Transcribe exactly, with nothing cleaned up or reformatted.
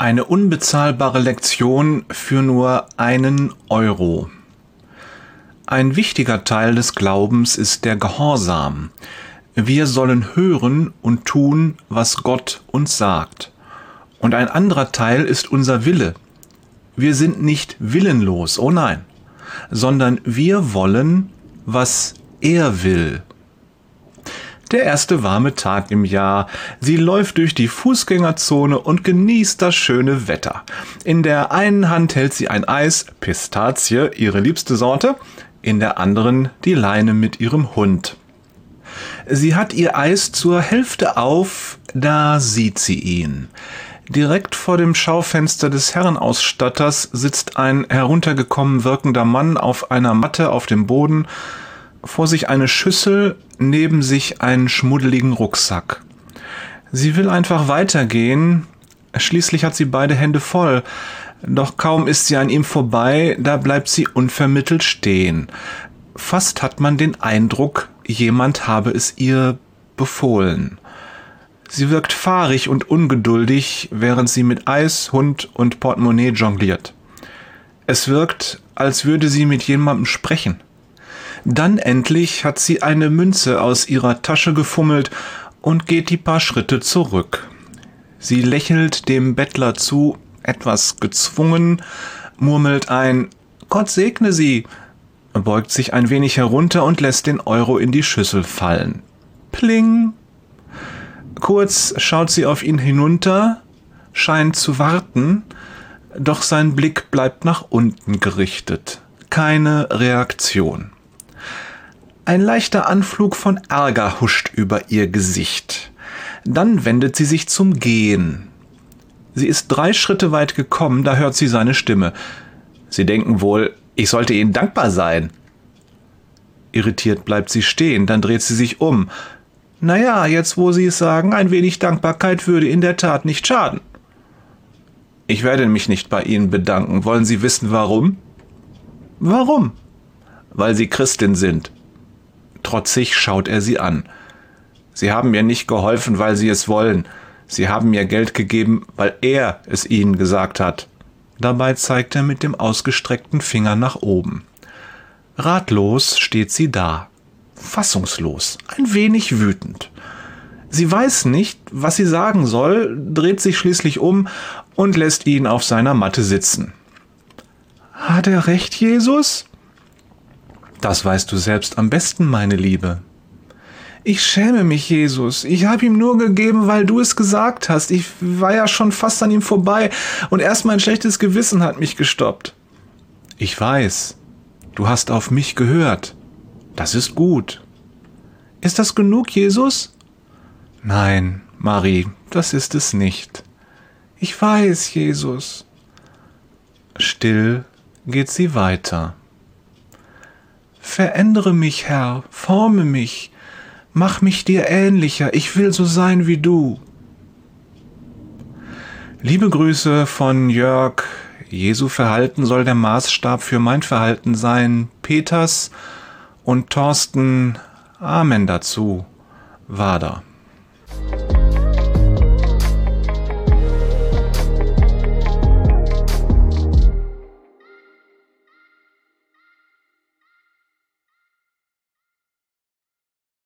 Eine unbezahlbare Lektion für nur einen Euro. Ein wichtiger Teil des Glaubens ist der Gehorsam. Wir sollen hören und tun, was Gott uns sagt. Und ein anderer Teil ist unser Wille. Wir sind nicht willenlos, oh nein, sondern wir wollen, was er will. Der erste warme Tag im Jahr. Sie läuft durch die Fußgängerzone und genießt das schöne Wetter. In der einen Hand hält sie ein Eis, Pistazie, ihre liebste Sorte, in der anderen die Leine mit ihrem Hund. Sie hat ihr Eis zur Hälfte auf, da sieht sie ihn. Direkt vor dem Schaufenster des Herrenausstatters sitzt ein heruntergekommen wirkender Mann auf einer Matte auf dem Boden, vor sich eine Schüssel, neben sich einen schmuddeligen Rucksack. Sie will einfach weitergehen, schließlich hat sie beide Hände voll, doch kaum ist sie an ihm vorbei, da bleibt sie unvermittelt stehen. Fast hat man den Eindruck, jemand habe es ihr befohlen. Sie wirkt fahrig und ungeduldig, während sie mit Eis, Hund und Portemonnaie jongliert. Es wirkt, als würde sie mit jemandem sprechen. Dann endlich hat sie eine Münze aus ihrer Tasche gefummelt und geht die paar Schritte zurück. Sie lächelt dem Bettler zu, etwas gezwungen, murmelt ein »Gott segne Sie«, beugt sich ein wenig herunter und lässt den Euro in die Schüssel fallen. Pling! Kurz schaut sie auf ihn hinunter, scheint zu warten, doch sein Blick bleibt nach unten gerichtet. Keine Reaktion. Ein leichter Anflug von Ärger huscht über ihr Gesicht. Dann wendet sie sich zum Gehen. Sie ist drei Schritte weit gekommen, da hört sie seine Stimme. Sie denken wohl, ich sollte Ihnen dankbar sein. Irritiert bleibt sie stehen, dann dreht sie sich um. Naja, jetzt wo Sie es sagen, ein wenig Dankbarkeit würde in der Tat nicht schaden. Ich werde mich nicht bei Ihnen bedanken. Wollen Sie wissen, warum? Warum? Weil Sie Christin sind. Trotzig schaut er sie an. Sie haben mir nicht geholfen, weil Sie es wollen. Sie haben mir Geld gegeben, weil er es Ihnen gesagt hat. Dabei zeigt er mit dem ausgestreckten Finger nach oben. Ratlos steht sie da. Fassungslos, ein wenig wütend. Sie weiß nicht, was sie sagen soll, dreht sich schließlich um und lässt ihn auf seiner Matte sitzen. Hat er recht, Jesus? Das weißt du selbst am besten, meine Liebe. Ich schäme mich, Jesus. Ich habe ihm nur gegeben, weil du es gesagt hast. Ich war ja schon fast an ihm vorbei und erst mein schlechtes Gewissen hat mich gestoppt. Ich weiß. Du hast auf mich gehört. Das ist gut. Ist das genug, Jesus? Nein, Marie, das ist es nicht. Ich weiß, Jesus. Still geht sie weiter. Verändere mich, Herr, forme mich, mach mich dir ähnlicher, ich will so sein wie du. Liebe Grüße von Jörg. Jesu Verhalten soll der Maßstab für mein Verhalten sein. Peters und Thorsten, Amen dazu. Wader.